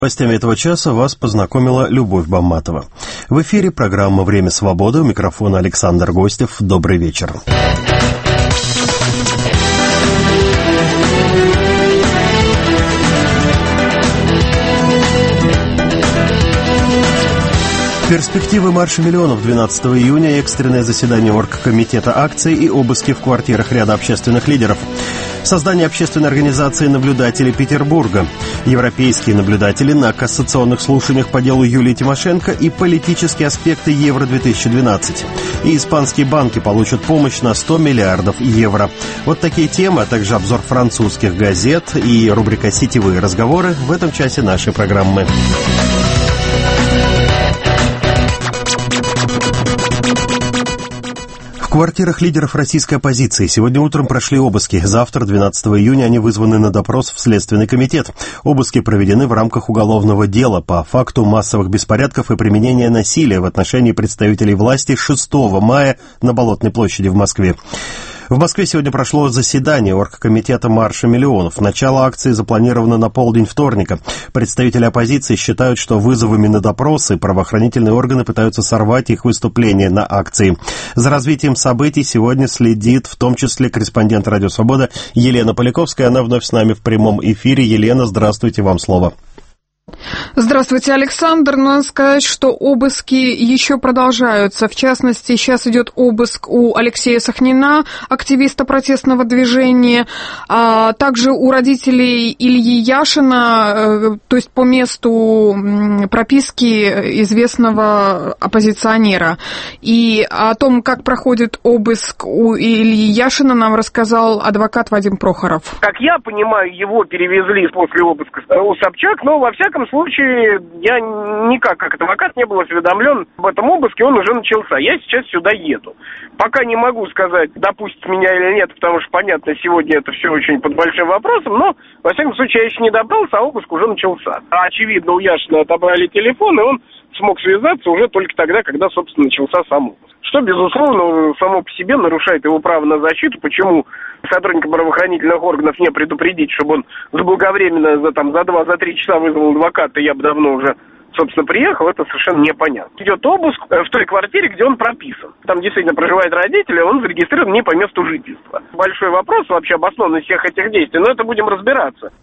С гостями этого часа вас познакомила Любовь Бамматова. В эфире программа «Время свободы». У микрофона Александр Гостев. Добрый вечер. Перспективы марша миллионов 12 июня, экстренное заседание оргкомитета акций и обыски в квартирах ряда общественных лидеров. Создание общественной организации наблюдателей Петербурга. Европейские наблюдатели на кассационных слушаниях по делу Юлии Тимошенко и политические аспекты Евро-2012. И испанские банки получат помощь на 100 миллиардов евро. Вот такие темы, а также обзор французских газет и рубрика «Сетевые разговоры» в этом часе нашей программы. В квартирах лидеров российской оппозиции сегодня утром прошли обыски. Завтра, 12 июня, они вызваны на допрос в Следственный комитет. Обыски проведены в рамках уголовного дела по факту массовых беспорядков и применения насилия в отношении представителей власти 6 мая на Болотной площади в Москве. В Москве сегодня прошло заседание оргкомитета марша миллионов. Начало акции запланировано на полдень вторника. Представители оппозиции считают, что вызовами на допросы правоохранительные органы пытаются сорвать их выступления на акции. За развитием событий сегодня следит в том числе корреспондент «Радио Свобода» Елена Поляковская. Она вновь с нами в прямом эфире. Елена, здравствуйте, вам слово. Здравствуйте, Александр. Надо сказать, что обыски еще продолжаются. В частности, сейчас идет обыск у Алексея Сахнина, активиста протестного движения, а также у родителей Ильи Яшина, то есть по месту прописки известного оппозиционера. И о том, как проходит обыск у Ильи Яшина, нам рассказал адвокат Вадим Прохоров. Как я понимаю, его перевезли после обыска у Собчак, но во всяком случае я никак как адвокат не был осведомлен об этом обыске, он уже начался. Я сейчас сюда еду. Пока не могу сказать, допустят меня или нет, потому что, понятно, сегодня это все очень под большим вопросом, но, во всяком случае, я еще не добрался, а обыск уже начался. Очевидно, у Яшина отобрали телефон, и он смог связаться уже только тогда, когда, собственно, начался сам обыск. Что, безусловно, само по себе нарушает его право на защиту. Почему сотрудника правоохранительных органов не предупредить, чтобы он заблаговременно за 2-3 часа вызвал адвоката, я бы давно уже, собственно, приехал, это совершенно непонятно. Идет обыск в той квартире, где он прописан. Там действительно проживают родители, он зарегистрирован не по месту жительства. Большой вопрос вообще обоснованности всех этих действий, но это будем разбираться.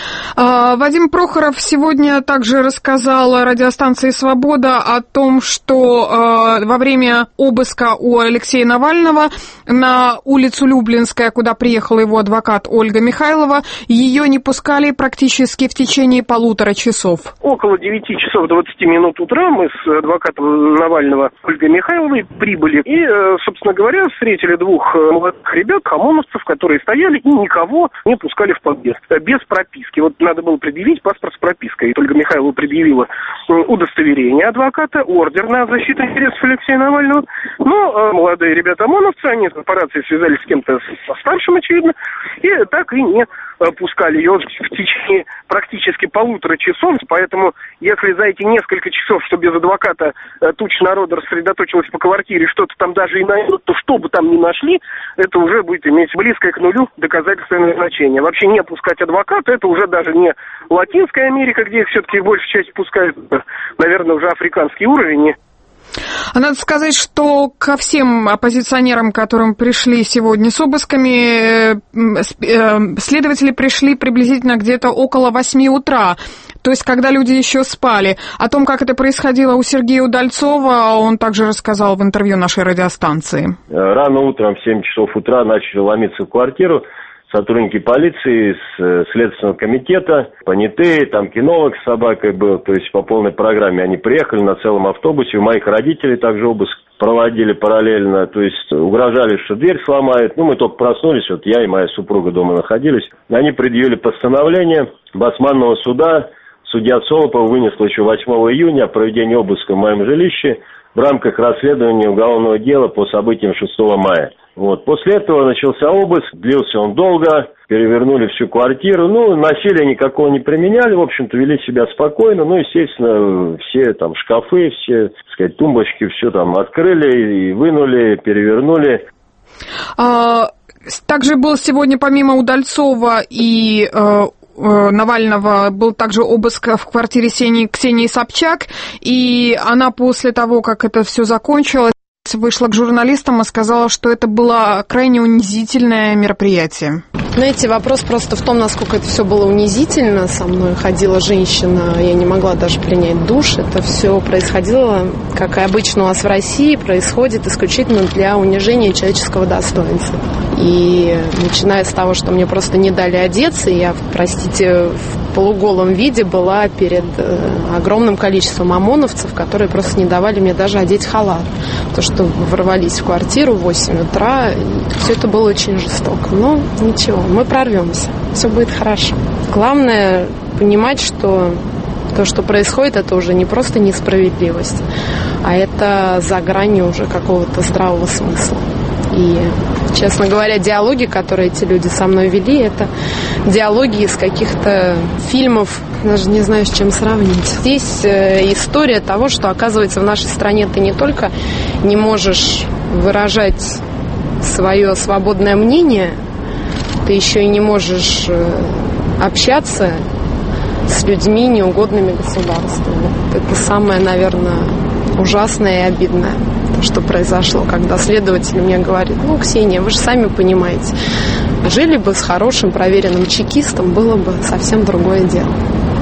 Вадим Прохоров сегодня также рассказал радиостанции «Свобода» о том, что во время обыска у Алексея Навального на улицу Люблинская, куда приехал его адвокат Ольга Михайлова, ее не пускали практически в течение 1,5 часов. Около 9 часов 20 минут утра мы с адвокатом Навального Ольгой Михайловой прибыли и, собственно говоря, встретили 2 молодых ребят, ОМОНовцев, которые стояли и никого не пускали в подъезд без прописки. Вот надо было предъявить паспорт с пропиской. И Ольга Михайлова предъявила удостоверение адвоката, ордер на защиту интересов Алексея Навального. Но молодые ребята ОМОНовцы, они по рации связались с кем-то со старшим, очевидно, и так и не пускали ее в течение практически 1,5 часов. Поэтому, если за эти несколько часов, что без адвоката туча народа рассредоточилась по квартире, что-то там даже и найдут, то что бы там ни нашли, это уже будет иметь близкое к нулю доказательственное значение. Вообще не пускать адвоката, это уже даже не Латинская Америка, где их все-таки большая часть пускают, наверное, уже африканский уровень. Надо сказать, что ко всем оппозиционерам, которым пришли сегодня с обысками, следователи пришли приблизительно где-то около 8 утра. То есть, когда люди еще спали. О том, как это происходило у Сергея Удальцова, он также рассказал в интервью нашей радиостанции. Рано утром в 7 часов утра начали ломиться в квартиру сотрудники полиции, Следственного комитета, понятые, там кинолог с собакой был, то есть по полной программе они приехали на целом автобусе, у моих родителей также обыск проводили параллельно, то есть угрожали, что дверь сломают, мы только проснулись, вот я и моя супруга дома находились, они предъявили постановление Басманного суда, судья Солопов вынесла еще 8 июня о проведении обыска в моем жилище в рамках расследования уголовного дела по событиям 6 мая. После этого начался обыск, длился он долго, перевернули всю квартиру, насилия никакого не применяли, в общем-то, вели себя спокойно, естественно, все там шкафы, все, так сказать, тумбочки, все там открыли и вынули, перевернули. Также был сегодня помимо Удальцова и Навального был также обыск в квартире Ксении Собчак, и она после того, как это все закончилось, вышла к журналистам и сказала, что это было крайне унизительное мероприятие. Знаете, вопрос просто в том, насколько это все было унизительно. Со мной ходила женщина, я не могла даже принять душ. Это все происходило, как и обычно у нас в России, происходит исключительно для унижения человеческого достоинства. И начиная с того, что мне просто не дали одеться, я, простите, в полуголом виде была перед огромным количеством ОМОНовцев, которые просто не давали мне даже одеть халат. То, что ворвались в квартиру в 8 утра, все это было очень жестоко. Но ничего, мы прорвемся, все будет хорошо. Главное понимать, что то, что происходит, это уже не просто несправедливость, а это за гранью уже какого-то здравого смысла. И, честно говоря, диалоги, которые эти люди со мной вели, это диалоги из каких-то фильмов, даже не знаю, с чем сравнить. Здесь история того, что, оказывается, в нашей стране ты не только не можешь выражать свое свободное мнение, ты еще и не можешь общаться с людьми, неугодными государству. Это самое, наверное, ужасное и обидное, что произошло, когда следователь мне говорит: ну, Ксения, вы же сами понимаете, жили бы с хорошим проверенным чекистом, было бы совсем другое дело.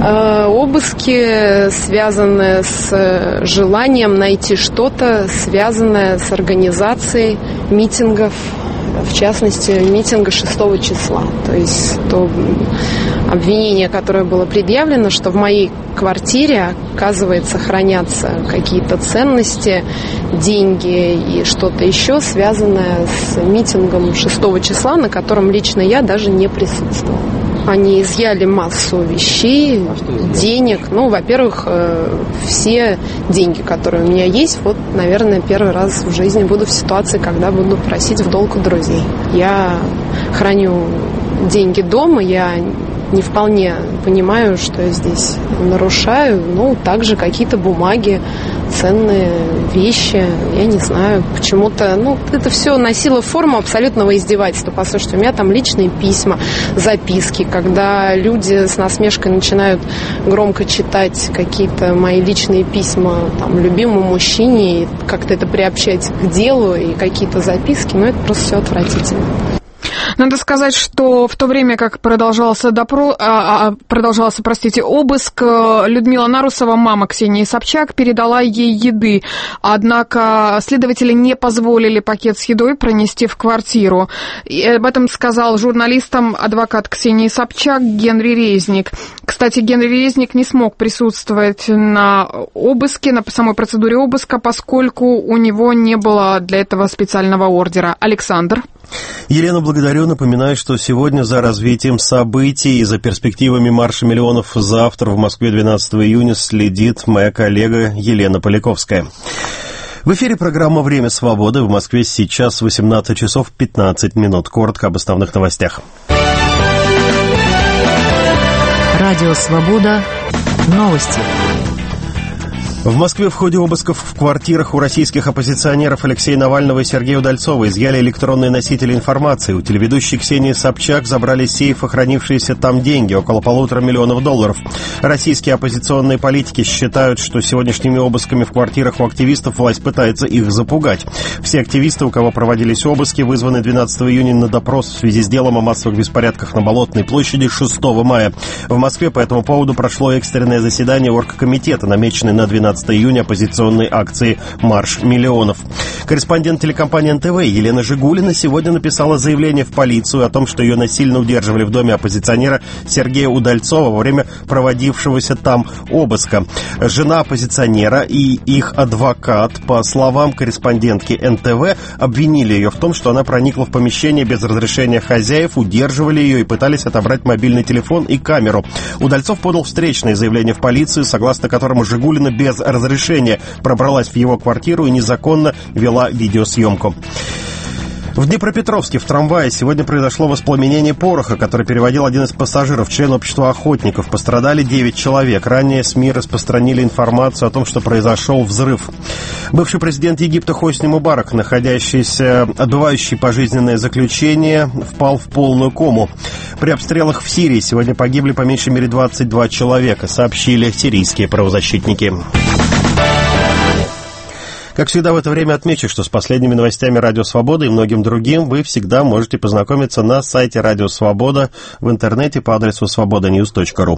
Обыски, связанные с желанием найти что-то, связанное с организацией митингов, в частности, митинга 6 числа. То есть то обвинение, которое было предъявлено, что в моей квартире, оказывается, хранятся какие-то ценности, деньги и что-то еще, связанное с митингом 6 числа, на котором лично я даже не присутствовала. Они изъяли массу вещей, денег. Ну, во-первых, все деньги, которые у меня есть, вот, наверное, первый раз в жизни буду в ситуации, когда буду просить в долг у друзей. Я храню деньги дома, я не вполне понимаю, что я здесь нарушаю. Ну, также какие-то бумаги, ценные вещи, я не знаю, почему-то, ну, это все носило форму абсолютного издевательства. Послушайте, у меня там личные письма, записки, когда люди с насмешкой начинают громко читать какие-то мои личные письма там любимому мужчине, и как-то это приобщать к делу, и какие-то записки, ну, это просто все отвратительно. Надо сказать, что в то время, как продолжался обыск, Людмила Нарусова, мама Ксении Собчак, передала ей еды. Однако следователи не позволили пакет с едой пронести в квартиру. И об этом сказал журналистам адвокат Ксении Собчак Генри Резник. Кстати, Генри Резник не смог присутствовать на обыске, на самой процедуре обыска, поскольку у него не было для этого специального ордера. Александр. Елена, благодарю. Напоминаю, что сегодня за развитием событий и за перспективами марша миллионов завтра в Москве 12 июня следит моя коллега Елена Поляковская. В эфире программа «Время свободы». В Москве сейчас 18 часов 15 минут. Коротко об основных новостях. Радио «Свобода». Новости. В Москве в ходе обысков в квартирах у российских оппозиционеров Алексея Навального и Сергея Удальцова изъяли электронные носители информации. У телеведущей Ксении Собчак забрали сейф, хранившиеся там деньги, около $1,5 миллиона. Российские оппозиционные политики считают, что сегодняшними обысками в квартирах у активистов власть пытается их запугать. Все активисты, у кого проводились обыски, вызваны 12 июня на допрос в связи с делом о массовых беспорядках на Болотной площади 6 мая. В Москве по этому поводу прошло экстренное заседание оргкомитета, намеченное на 12 июня оппозиционной акции «Марш миллионов». Корреспондент телекомпании НТВ Елена Жигулина сегодня написала заявление в полицию о том, что ее насильно удерживали в доме оппозиционера Сергея Удальцова во время проводившегося там обыска. Жена оппозиционера и их адвокат, по словам корреспондентки НТВ, обвинили ее в том, что она проникла в помещение без разрешения хозяев, удерживали ее и пытались отобрать мобильный телефон и камеру. Удальцов подал встречное заявление в полицию, согласно которому Жигулина без разрешения пробралась в его квартиру и незаконно вела видеосъемку. В Днепропетровске в трамвае сегодня произошло воспламенение пороха, который переводил один из пассажиров, член общества охотников. Пострадали 9 человек. Ранее СМИ распространили информацию о том, что произошел взрыв. Бывший президент Египта Хосни Мубарак, отбывающий пожизненное заключение, впал в полную кому. При обстрелах в Сирии сегодня погибли по меньшей мере 22 человека, сообщили сирийские правозащитники. Как всегда в это время отмечу, что с последними новостями Радио Свобода и многим другим вы всегда можете познакомиться на сайте Радио Свобода в интернете по адресу svobodanews.ru.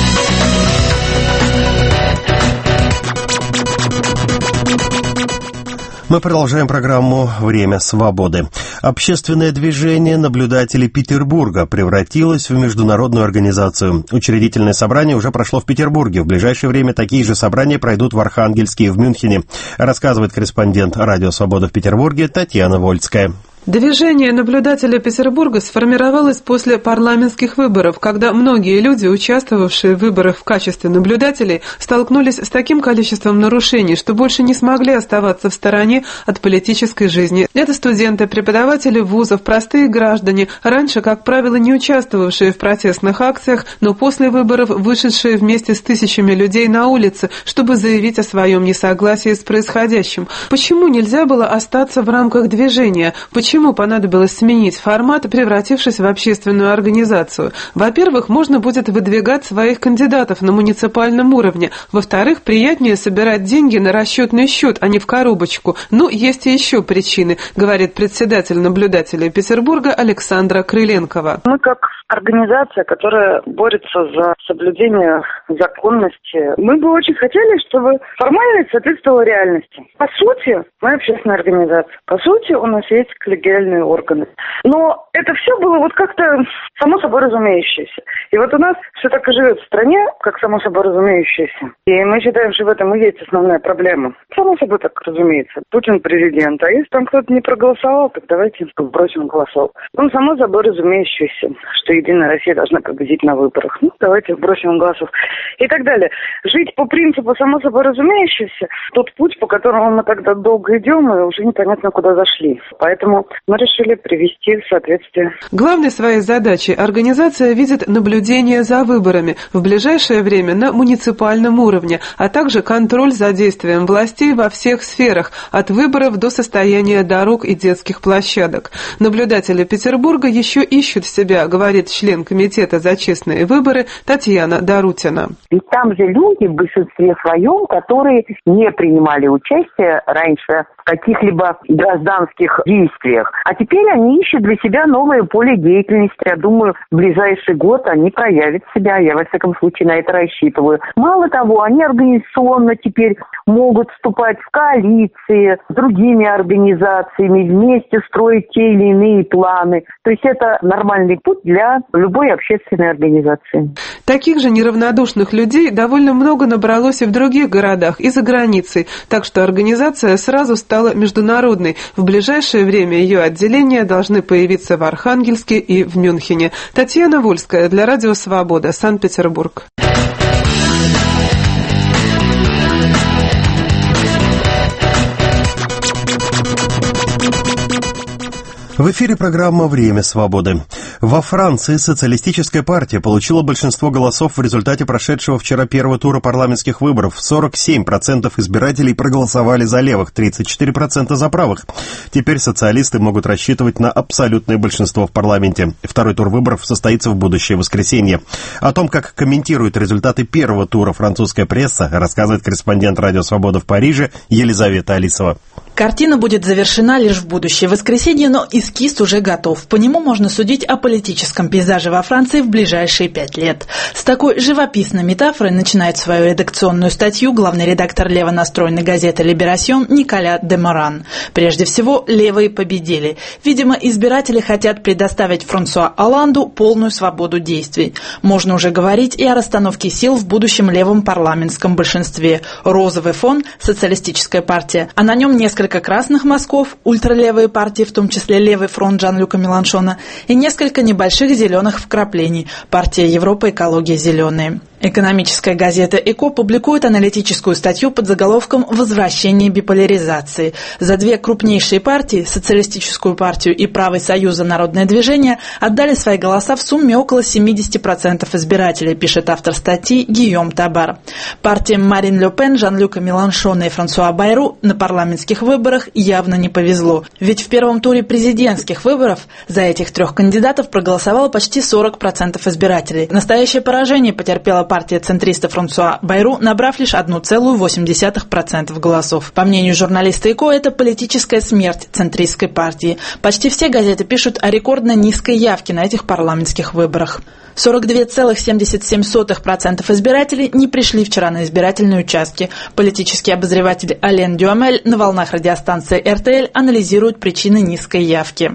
Мы продолжаем программу «Время свободы». Общественное движение наблюдателей Петербурга превратилось в международную организацию. Учредительное собрание уже прошло в Петербурге. В ближайшее время такие же собрания пройдут в Архангельске и в Мюнхене, рассказывает корреспондент Радио Свобода в Петербурге Татьяна Вольская. Движение наблюдателя Петербурга сформировалось после парламентских выборов, когда многие люди, участвовавшие в выборах в качестве наблюдателей, столкнулись с таким количеством нарушений, что больше не смогли оставаться в стороне от политической жизни. Это студенты, преподаватели вузов, простые граждане, раньше, как правило, не участвовавшие в протестных акциях, но после выборов вышедшие вместе с тысячами людей на улицы, чтобы заявить о своем несогласии с происходящим. Почему нельзя было остаться в рамках движения? Почему понадобилось сменить формат, превратившись в общественную организацию? Во-первых, можно будет выдвигать своих кандидатов на муниципальном уровне. Во-вторых, приятнее собирать деньги на расчетный счет, а не в коробочку. Ну, есть и еще причины, говорит председатель наблюдателей Петербурга Александра Крыленкова. Мы как организация, которая борется за соблюдение законности, мы бы очень хотели, чтобы формальность соответствовала реальности. По сути, мы общественная организация. По сути, у нас есть коллегиальные органы. Но это все было вот как-то само собой разумеющееся. И вот у нас все так и живет в стране, как само собой разумеющееся. И мы считаем, что в этом и есть основная проблема. Само собой так разумеется. Путин президент. А если там кто-то не проголосовал, так давайте бросим голосов. Ну, само собой разумеющееся, что Единая Россия должна победить на выборах. Ну, давайте бросим голосов. И так далее. Жить по принципу само собой разумеющееся, тот путь, по которому мы тогда долго идем, и уже непонятно куда зашли. Поэтому мы решили привести в соответствие. Главной своей задачей организация видит наблюдение за выборами в ближайшее время на муниципальном уровне, а также контроль за действием властей во всех сферах, от выборов до состояния дорог и детских площадок. Наблюдатели Петербурга еще ищут себя, говорит член комитета за честные выборы Татьяна Дарутина. Ведь там же люди в большинстве своем, которые не принимали участие раньше в каких-либо гражданских действиях. А теперь они ищут для себя новое поле деятельности. Я думаю, в ближайший год они проявят себя. Я, во всяком случае, на это рассчитываю. Мало того, они организационно теперь могут вступать в коалиции с другими организациями, вместе строить те или иные планы. То есть это нормальный путь для любой общественной организации. Таких же неравнодушных людей довольно много набралось и в других городах, и за границей. Так что организация сразу стала международной. В ближайшее время ее отделения должны появиться в Архангельске и в Мюнхене. Татьяна Вольская для Радио Свобода, Санкт-Петербург. В эфире программа «Время свободы». Во Франции социалистическая партия получила большинство голосов в результате прошедшего вчера первого тура парламентских выборов. 47% избирателей проголосовали за левых, 34% за правых. Теперь социалисты могут рассчитывать на абсолютное большинство в парламенте. Второй тур выборов состоится в будущее воскресенье. О том, как комментирует результаты первого тура французская пресса, рассказывает корреспондент «Радио Свобода» в Париже Елизавета Алисова. Картина будет завершена лишь в будущее воскресенье, но эскиз уже готов. По нему можно судить о политическом пейзаже во Франции в ближайшие 5 лет. С такой живописной метафорой начинает свою редакционную статью главный редактор левонастроенной газеты «Либерасьон» Николя де Моран. Прежде всего, левые победили. Видимо, избиратели хотят предоставить Франсуа Олланду полную свободу действий. Можно уже говорить и о расстановке сил в будущем левом парламентском большинстве. Розовый фон – социалистическая партия, а на нем несколько красных мазков, ультралевые партии, в том числе Левый фронт Жан-Люка Меланшона, и несколько небольших зеленых вкраплений, партия Европа, экология, зеленые. Экономическая газета «Эко» публикует аналитическую статью под заголовком «Возвращение биполяризации». За две крупнейшие партии, Социалистическую партию и Правый союз за народное движение, отдали свои голоса в сумме около 70% избирателей, пишет автор статьи Гийом Табар. Партиям Марин Ле Пен, Жан-Люка Меланшона и Франсуа Байру на парламентских выборах явно не повезло. Ведь в первом туре президентских выборов за этих трех кандидатов проголосовало почти 40% избирателей. Настоящее поражение потерпела партия центриста Франсуа Байру, набрав лишь 1,8% голосов. По мнению журналиста «Эко», это политическая смерть центристской партии. Почти все газеты пишут о рекордно низкой явке на этих парламентских выборах. 42,77% избирателей не пришли вчера на избирательные участки. Политический обозреватель Ален Дюамель на волнах радиостанции РТЛ анализирует причины низкой явки.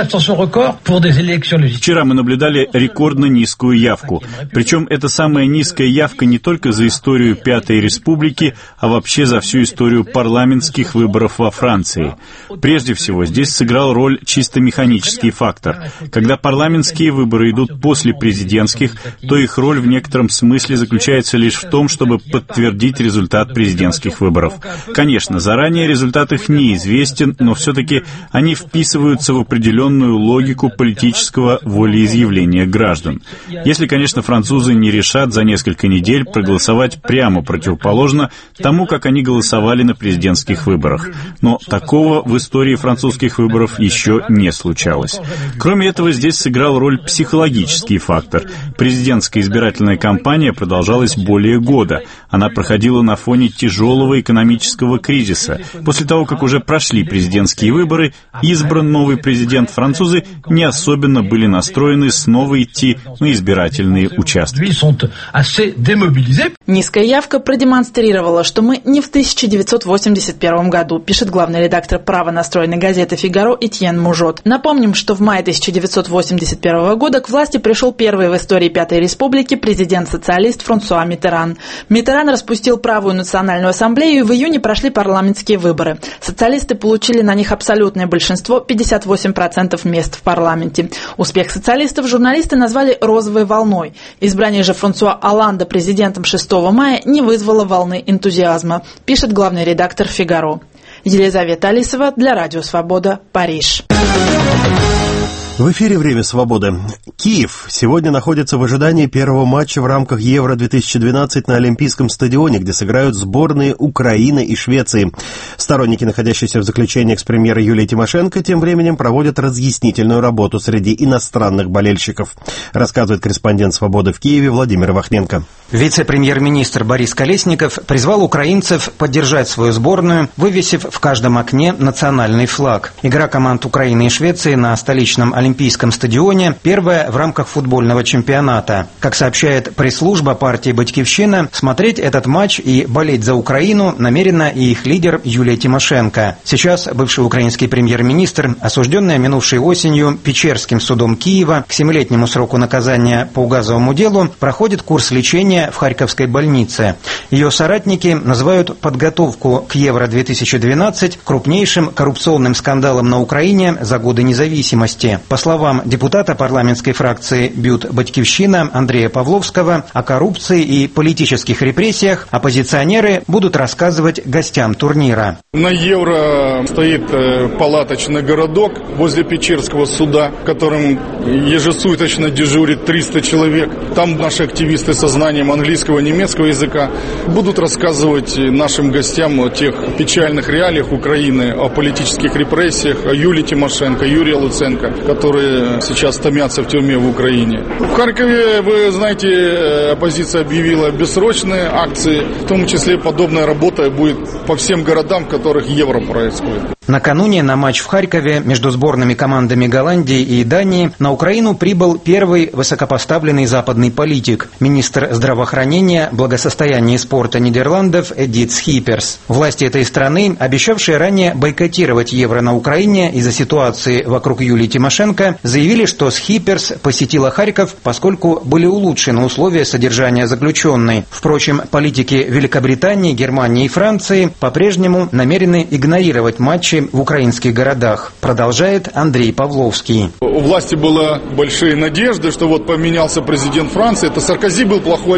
Вчера мы наблюдали рекордно низкую явку. Причем это самая низкая явка не только за историю Пятой Республики, а вообще за всю историю парламентских выборов во Франции. Прежде всего, здесь сыграл роль чисто механический фактор. Когда парламентские выборы идут после президентских, то их роль в некотором смысле заключается лишь в том, чтобы подтвердить результат президентских выборов. Конечно, заранее результат их неизвестен, но все-таки они вписываются в определенную логику политического волеизъявления граждан. Если, конечно, французы не решат за несколько недель проголосовать прямо противоположно тому, как они голосовали на президентских выборах. Но такого в истории французских выборов еще не случалось. Кроме этого, здесь сыграл роль психологический фактор. Президентская избирательная кампания продолжалась более года. Она проходила на фоне тяжелого экономического кризиса. После того, как уже прошли президентские выборы, избран новый президент, французы не особенно были настроены снова идти на избирательные участки. Низкая явка продемонстрировала, что мы не в 1981 году, пишет главный редактор правонастроенной газеты «Фигаро» Этьен Мужот. Напомним, что в мае 1981 года к власти пришел первый в истории Пятой Республики президент-социалист Франсуа Миттеран. Миттеран распустил Правую национальную ассамблею, и в июне прошли парламентские выборы. Социалисты получили на них абсолютное большинство, 58% мест в парламенте. Успех социалистов журналисты назвали «розовой волной». Избрание же Франсуа Олланда президентом 6 мая не вызвало волны энтузиазма, пишет главный редактор «Фигаро». Елизавета Алисова для Радио Свобода, Париж. В эфире «Время свободы». Киев сегодня находится в ожидании первого матча в рамках Евро-2012 на Олимпийском стадионе, где сыграют сборные Украины и Швеции. Сторонники, находящиеся в заключении экс-премьера Юлии Тимошенко, тем временем проводят разъяснительную работу среди иностранных болельщиков, рассказывает корреспондент «Свободы» в Киеве Владимир Вахненко. Вице-премьер-министр Борис Колесников призвал украинцев поддержать свою сборную, вывесив в каждом окне национальный флаг. Игра команд Украины и Швеции на столичном Олимпийском стадионе первая в рамках футбольного чемпионата. Как сообщает пресс-служба партии «Батькивщина», смотреть этот матч и болеть за Украину намерена и их лидер Юлия Тимошенко. Сейчас бывший украинский премьер-министр, осужденная минувшей осенью Печерским судом Киева к 7-летнему сроку наказания по указовому делу, проходит курс лечения в Харьковской больнице. Ее соратники называют подготовку к Евро-2012 крупнейшим коррупционным скандалом на Украине за годы независимости. По словам депутата парламентской фракции «Бют Батькивщина» Андрея Павловского, о коррупции и политических репрессиях оппозиционеры будут рассказывать гостям турнира. На Евро стоит палаточный городок возле Печерского суда, в котором ежесуточно дежурит 300 человек. Там наши активисты со знанием английского и немецкого языка будут рассказывать нашим гостям о тех печальных реалиях Украины, о политических репрессиях, о Юлии Тимошенко, Юрии Луценко, которые сейчас томятся в тюрьме в Украине. В Харькове, вы знаете, оппозиция объявила бессрочные акции, в том числе подобная работа будет по всем городам, в которых Евро происходит. Накануне на матч в Харькове между сборными командами Голландии и Дании на Украину прибыл первый высокопоставленный западный политик, министр здравоохранения, благосостояния и спорта Нидерландов Эдит Схипперс. Власти этой страны, обещавшие ранее бойкотировать Евро на Украине из-за ситуации вокруг Юлии Тимошенко, заявили, что Схипперс посетила Харьков, поскольку были улучшены условия содержания заключенной. Впрочем, политики Великобритании, Германии и Франции по-прежнему намерены игнорировать матчи в украинских городах, продолжает Андрей Павловский. У власти было большие надежды, что вот поменялся президент Франции. Это Саркози был плохой,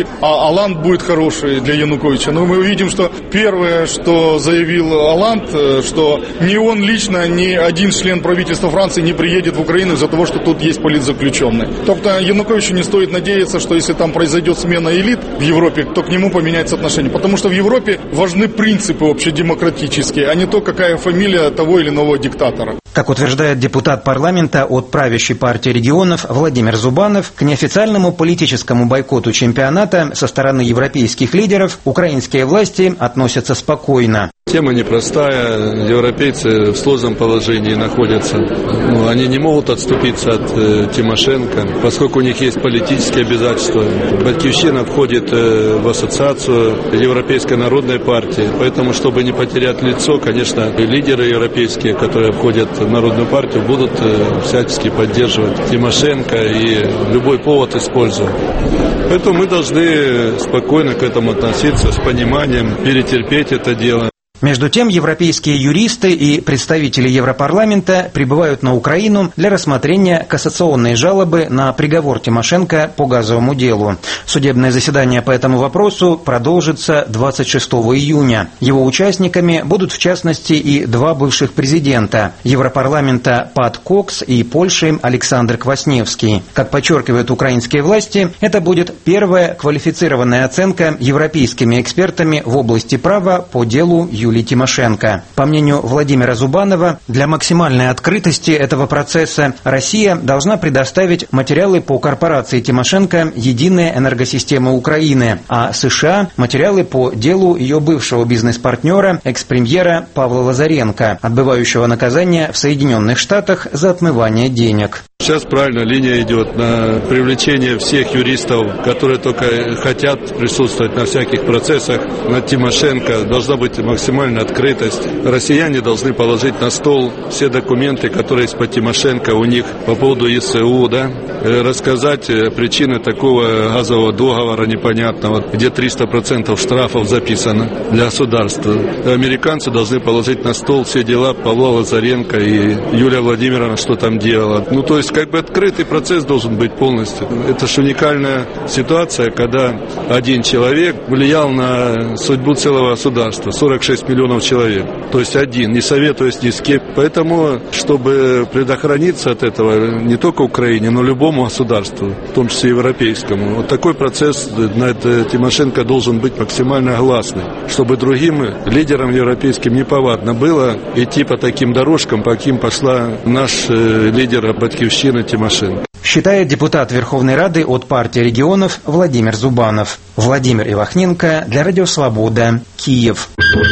плохой, а Оланд будет хороший для Януковича. Но мы увидим, что первое, что заявил Оланд, что ни он лично, ни один член правительства Франции не приедет в Украину из-за того, что тут есть политзаключенные. Тобто Януковичу не стоит надеяться, что если там произойдет смена элит в Европе, то к нему поменяется отношение. Потому что в Европе важны принципы общедемократические, а не то, какая фамилия того или иного диктатора. Как утверждает депутат парламента от правящей партии регионов Владимир Зубанов, к неофициальному политическому бойкоту чемпионата со стороны европейских лидеров украинские власти относятся спокойно. Тема непростая, европейцы в сложном положении находятся. Они не могут отступиться от Тимошенко, поскольку у них есть политические обязательства. Батькивщина входит в ассоциацию Европейской народной партии, поэтому, чтобы не потерять лицо, конечно, лидеры европейские, которые входят в Народную партию, будут всячески поддерживать Тимошенко и любой повод использовать. Поэтому мы должны спокойно к этому относиться, с пониманием, перетерпеть это дело. Между тем, европейские юристы и представители Европарламента прибывают на Украину для рассмотрения кассационной жалобы на приговор Тимошенко по газовому делу. Судебное заседание по этому вопросу продолжится 26 июня. Его участниками будут, в частности, и два бывших президента Европарламента Пат Кокс и Польши Александр Квасневский. Как подчеркивают украинские власти, это будет первая квалифицированная оценка европейскими экспертами в области права по делу Юлии Тимошенко. По мнению Владимира Зубанова, для максимальной открытости этого процесса Россия должна предоставить материалы по корпорации Тимошенко «Единая энергосистема Украины», а США – материалы по делу ее бывшего бизнес-партнера, экс-премьера Павла Лазаренко, отбывающего наказание в Соединенных Штатах за отмывание денег. Сейчас правильно линия идет на привлечение всех юристов, которые только хотят присутствовать на всяких процессах. Над Тимошенко должна быть максимальная открытость. Россияне должны положить на стол все документы, которые есть по Тимошенко у них по поводу ЕСУ, рассказать причины такого газового договора непонятного, где 300% штрафов записано для государства. Американцы должны положить на стол все дела Павла Лазаренко и Юлия Владимировна, что там делала. То есть открытый процесс должен быть полностью. Это же уникальная ситуация, когда один человек влиял на судьбу целого государства, 46 миллионов человек. То есть один, не советуясь ни с кем. Поэтому, чтобы предохраниться от этого не только Украине, но любому государству, в том числе европейскому, вот такой процесс над Тимошенко должен быть максимально гласный, чтобы другим лидерам европейским неповадно было идти по таким дорожкам, по каким пошла наш лидер Батькивщины Тимошенко. Считает депутат Верховной Рады от партии регионов Владимир Зубанов. Владимир Ивахненко для Радио Свобода, Киев.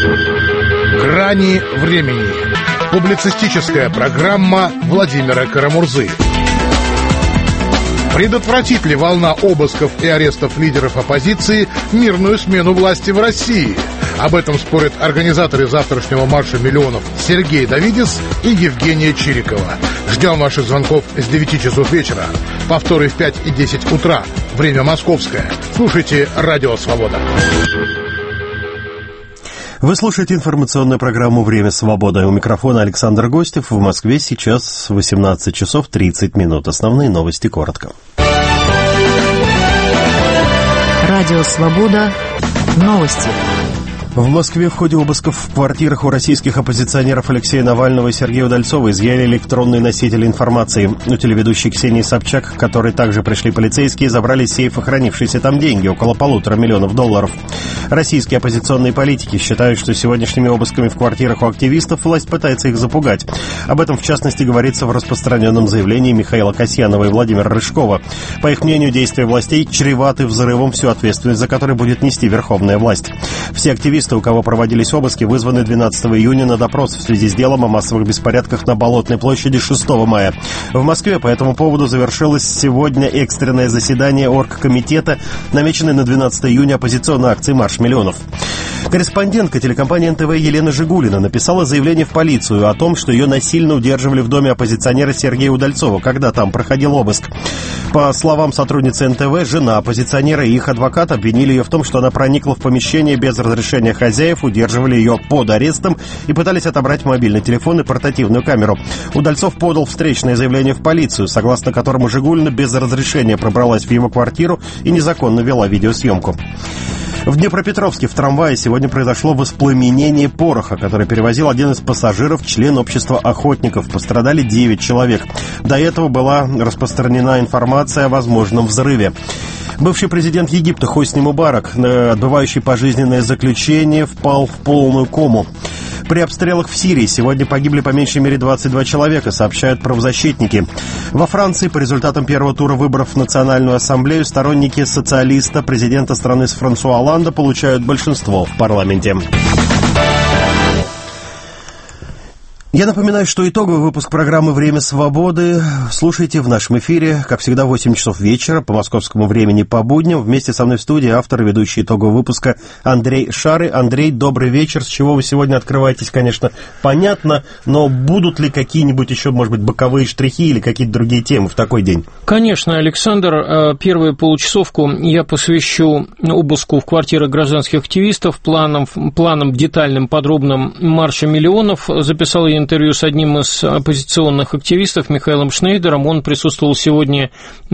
«Грани времени». Публицистическая программа Владимира Карамурзы. Предотвратит ли волна обысков и арестов лидеров оппозиции мирную смену власти в России? Об этом спорят организаторы завтрашнего марша миллионов Сергей Давидис и Евгения Чирикова. Ждем ваших звонков с 9 часов вечера. Повторы в 5 и 10 утра. Время московское. Слушайте «Радио Свобода». Вы слушаете информационную программу «Время свободы». У микрофона Александр Гостев. В Москве сейчас 18 часов 30 минут. Основные новости коротко. Радио Свобода. Новости. В Москве в ходе обысков в квартирах у российских оппозиционеров Алексея Навального и Сергея Удальцова изъяли электронные носители информации. У телеведущей Ксении Собчак, к которой также пришли полицейские, забрали из сейфа хранившиеся там деньги, около $1,5 миллиона. Российские оппозиционные политики считают, что сегодняшними обысками в квартирах у активистов власть пытается их запугать. Об этом, в частности, говорится в распространенном заявлении Михаила Касьянова и Владимира Рыжкова. По их мнению, действия властей чреваты взрывом, всю ответственность за который будет нести верховная власть. Все активисты, у кого проводились обыски, вызваны 12 июня на допрос в связи с делом о массовых беспорядках на Болотной площади 6 мая. В Москве по этому поводу завершилось сегодня экстренное заседание оргкомитета, намеченное на 12 июня оппозиционной акции «Марш миллионов». Корреспондентка телекомпании НТВ Елена Жигулина написала заявление в полицию о том, что ее насильно удерживали в доме оппозиционера Сергея Удальцова, когда там проходил обыск. По словам сотрудницы НТВ, жена оппозиционера и их адвокат обвинили ее в том, что она проникла в помещение без разрешения Двое хозяев удерживали ее под арестом и пытались отобрать мобильный телефон и портативную камеру. Удальцов подал встречное заявление в полицию, согласно которому Жигулина без разрешения пробралась в его квартиру и незаконно вела видеосъемку. В Днепропетровске в трамвае сегодня произошло воспламенение пороха, который перевозил один из пассажиров, член общества охотников. Пострадали 9 человек. До этого была распространена информация о возможном взрыве. Бывший президент Египта Хосни Мубарак, отбывающий пожизненное заключение, впал в полную кому. При обстрелах в Сирии сегодня погибли по меньшей мере 22 человека, сообщают правозащитники. Во Франции по результатам первого тура выборов в Национальную ассамблею сторонники социалиста, президента страны Франсуа Олланда, получают большинство в парламенте. Я напоминаю, что итоговый выпуск программы «Время свободы» слушайте в нашем эфире, как всегда, в 8 часов вечера по московскому времени по будням. Вместе со мной в студии автор и ведущий итогового выпуска Андрей Шары. Андрей, добрый вечер. С чего вы сегодня открываетесь, конечно, понятно, но будут ли какие-нибудь еще, может быть, боковые штрихи или какие-то другие темы в такой день? Конечно, Александр. Первую получасовку я посвящу обыску в квартирах гражданских активистов, планам детальным, подробным марша миллионов. Записал я интервью с одним из оппозиционных активистов Михаилом Шнейдером. Он присутствовал сегодня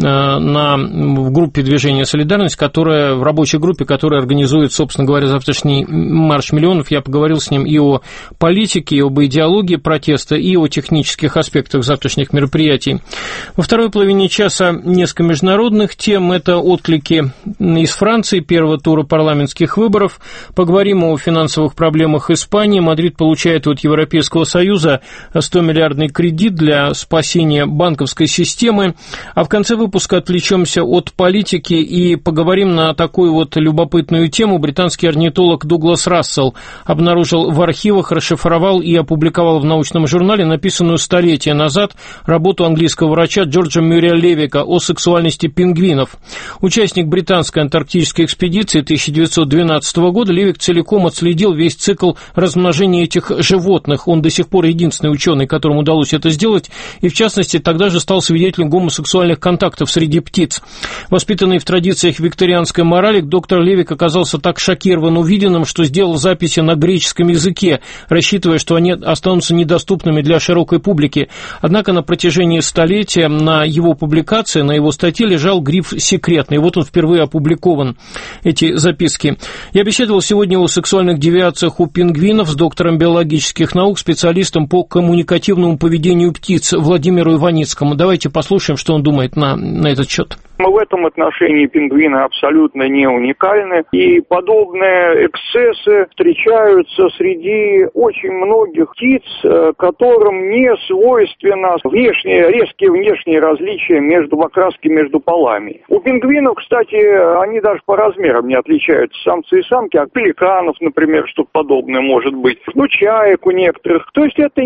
в группе движения «Солидарность», в рабочей группе, которая организует, собственно говоря, завтрашний марш миллионов. Я поговорил с ним и о политике, и об идеологии протеста, и о технических аспектах завтрашних мероприятий. Во второй половине часа несколько международных тем. Это отклики из Франции, первого тура парламентских выборов. Поговорим о финансовых проблемах Испании. Мадрид получает от Европейского Союза 100-миллиардный кредит для спасения банковской системы. А в конце выпуска отвлечемся от политики и поговорим на такую вот любопытную тему. Британский орнитолог Дуглас Рассел обнаружил в архивах, расшифровал и опубликовал в научном журнале написанную столетия назад работу английского врача Джорджа Мюррея Левика о сексуальности пингвинов. Участник британской антарктической экспедиции 1912 года, Левик целиком отследил весь цикл размножения этих животных. Он до сих пор единственный ученый, которому удалось это сделать, и в частности тогда же стал свидетелем гомосексуальных контактов среди птиц. Воспитанный в традициях викторианской морали, доктор Левик оказался так шокирован увиденным, что сделал записи на греческом языке, рассчитывая, что они останутся недоступными для широкой публики. Однако на протяжении столетия на его публикации, на его статье лежал гриф «секретный». Вот он впервые опубликован, эти записки. Я беседовал сегодня о сексуальных девиациях у пингвинов с доктором биологических наук, специалистом по коммуникативному поведению птиц Владимиру Иваницкому. Давайте послушаем, что он думает на этот счет. В этом отношении пингвины абсолютно не уникальны, и подобные эксцессы встречаются среди очень многих птиц, которым не свойственно резкие внешние различия в окраске между полами. У пингвинов, кстати, они даже по размерам не отличаются, самцы и самки, а пеликанов, например, что-то подобное может быть, чаек у некоторых. То есть это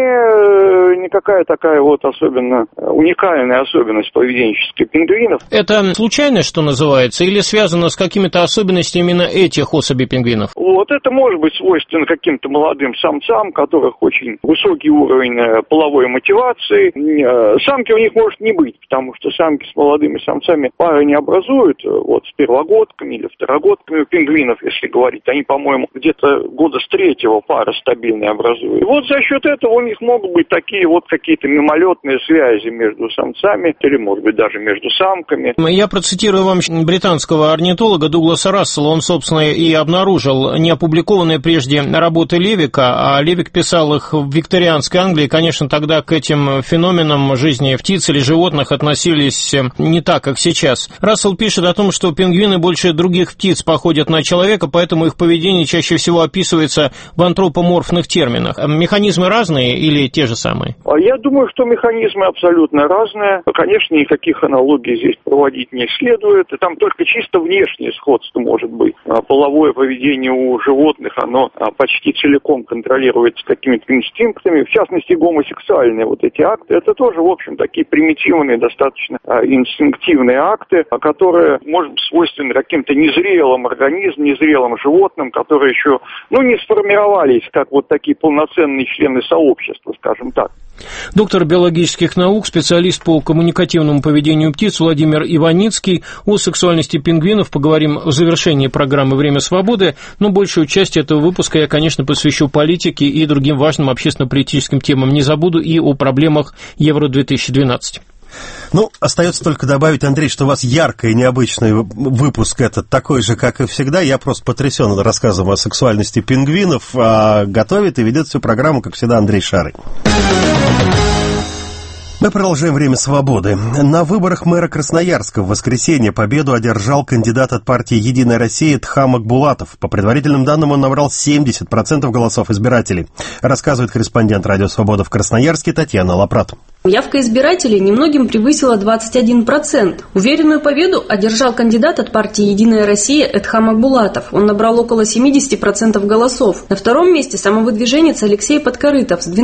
не какая такая вот особенно уникальная особенность поведенческих пингвинов. Это случайность, что называется, или связано с какими-то особенностями именно этих особей пингвинов? Вот, это может быть свойственно каким-то молодым самцам, у которых очень высокий уровень половой мотивации. Самки у них может не быть, потому что самки с молодыми самцами пары не образуют, вот, с первогодками или второгодками у пингвинов, если говорить. Они, по-моему, где-то года с третьего пара стабильные образуют. И вот за счет этого у них могут быть такие вот какие-то мимолетные связи между самцами или, может быть, даже между самками. Я процитирую вам британского орнитолога Дугласа Рассела. Он, собственно, и обнаружил неопубликованные прежде работы Левика, а Левик писал их в викторианской Англии. Конечно, тогда к этим феноменам жизни птиц или животных относились не так, как сейчас. Рассел пишет о том, что пингвины больше других птиц походят на человека, поэтому их поведение чаще всего описывается в антропоморфных терминах. Механизмы разные или те же самые? Я думаю, что механизмы абсолютно разные. Конечно, никаких аналогий здесь проводить не следует. И там только чисто внешнее сходство может быть. Половое поведение у животных, оно почти целиком контролируется какими-то инстинктами. В частности, гомосексуальные вот эти акты, это тоже, в общем, такие примитивные, достаточно инстинктивные акты, которые, может быть, свойственны каким-то незрелым организмам, незрелым животным, которые еще, не сформировались как вот такие полноценные члены сообщества, скажем так. Доктор биологических наук, специалист по коммуникативному поведению птиц Владимир Владимир Иваницкий. О сексуальности пингвинов поговорим в завершении программы «Время свободы», но большую часть этого выпуска я, конечно, посвящу политике и другим важным общественно-политическим темам. Не забуду и о проблемах Евро-2012. Ну, остается только добавить, Андрей, что у вас яркий и необычный выпуск этот, такой же, как и всегда. Я просто потрясен рассказом о сексуальности пингвинов. А готовит и ведет всю программу, как всегда, Андрей Шарый. Мы продолжаем «Время свободы». На выборах мэра Красноярска в воскресенье победу одержал кандидат от партии «Единая Россия» Тхам Акбулатов. По предварительным данным, он набрал 70% голосов избирателей. Рассказывает корреспондент «Радио Свобода» в Красноярске Татьяна Лапрат. Явка избирателей немногим превысила 21%. Уверенную победу одержал кандидат от партии «Единая Россия» Эдхам Акбулатов. Он набрал около 70% голосов. На втором месте самовыдвиженец Алексей Подкорытов с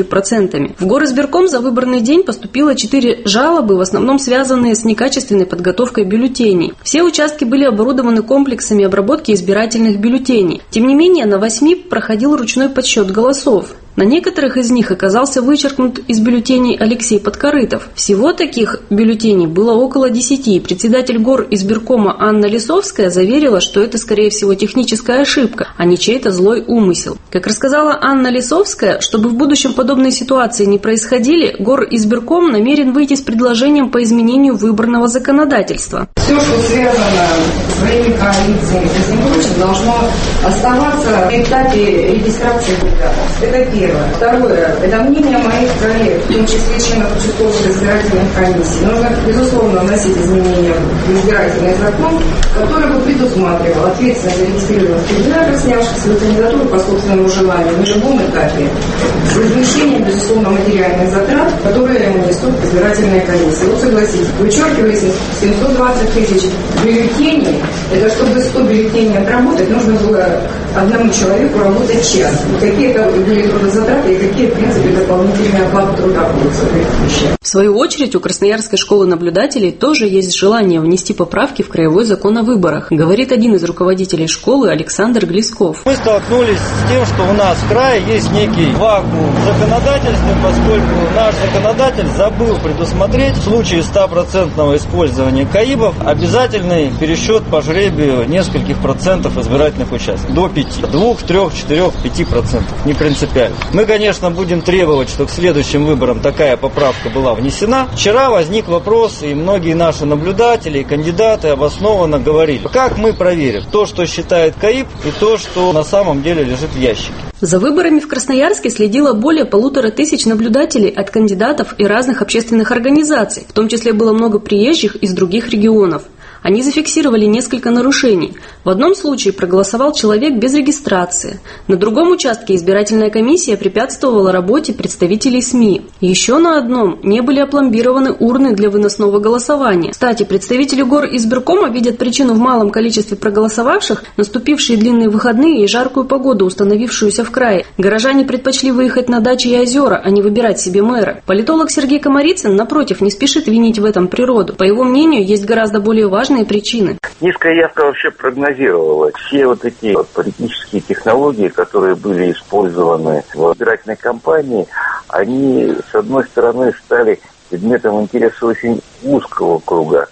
12%. В горизбирком за выборный день поступило 4 жалобы, в основном связанные с некачественной подготовкой бюллетеней. Все участки были оборудованы комплексами обработки избирательных бюллетеней. Тем не менее, на 8 проходил ручной подсчет голосов. На некоторых из них оказался вычеркнут из бюллетеней Алексей Подкорытов. Всего таких бюллетеней было около 10. Председатель горизбиркома Анна Лисовская заверила, что это, скорее всего, техническая ошибка, а не чей-то злой умысел. Как рассказала Анна Лисовская, чтобы в будущем подобные ситуации не происходили, горизбирком намерен выйти с предложением по изменению выборного законодательства. Все, что связано с своими коалициями, то есть не прочим, должно оставаться на этапе регистрации кандидатов. Это первое. Второе. Это мнение моих коллег, в том числе членов участковых избирательных комиссий. Нужно, безусловно, вносить изменения в избирательный закон, который бы предусматривал ответственность зарегистрированных кандидатов, снявших свою кандидатуру по собственному желанию на любом этапе, с возмещением, безусловно, материальных затрат, которые несут избирательные комиссии. Вот согласитесь, вычеркивается 720 тысяч бюллетеней. Это чтобы 100 бюллетеней отработать, нужно было одному человеку работать час. Какие это были трудозатраты и какие, в принципе, дополнительные оплаты труда будут соответствующие. В свою очередь, у Красноярской школы наблюдателей тоже есть желание внести поправки в краевой закон о выборах, говорит один из руководителей школы Александр Глесков. Мы столкнулись с тем, что у нас в крае есть некий вакуум законодательства, поскольку наш законодатель забыл предусмотреть в случае 100% использования КАИБов обязательный пересчет по жребию нескольких процентов избирательных участков. До 5, 2, 3, 4, 5%. Не принципиально. Мы, конечно, будем требовать, что к следующим выборам такая поправка была внесена. Вчера возник вопрос, и многие наши наблюдатели и кандидаты обоснованно говорили, как мы проверим то, что считает КАИБ, и то, что на самом деле лежит в ящике. За выборами в Красноярске следило более 1500 наблюдателей от кандидатов и разных общественных организаций. В том числе было много приезжих из других регионов. Они зафиксировали несколько нарушений. В одном случае проголосовал человек без регистрации. На другом участке избирательная комиссия препятствовала работе представителей СМИ. Еще на одном не были опломбированы урны для выносного голосования. Кстати, представители горизбиркома видят причину в малом количестве проголосовавших, наступившие длинные выходные и жаркую погоду, установившуюся в крае. Горожане предпочли выехать на дачи и озера, а не выбирать себе мэра. Политолог Сергей Комарицын, напротив, не спешит винить в этом природу. По его мнению, есть гораздо более важные причины. Низкая явка вообще прогнозировала. Все вот эти политические технологии, которые были использованы в избирательной кампании, они, с одной стороны, стали предметом интереса очень узкого круга.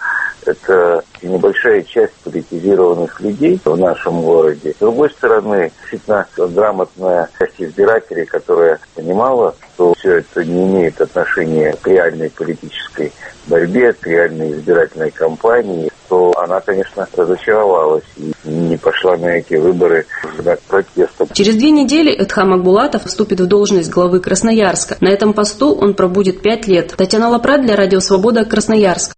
Это небольшая часть политизированных людей в нашем городе. С другой стороны, действительно грамотная часть избирателей, которая понимала, что все это не имеет отношения к реальной политической борьбе, к реальной избирательной кампании, то она, конечно, разочаровалась и не пошла на эти выборы в знак протеста. Через 2 недели Эдхам Акбулатов вступит в должность главы Красноярска. На этом посту он пробудет 5 лет. Татьяна Лапрат для Радио Свобода, Красноярск.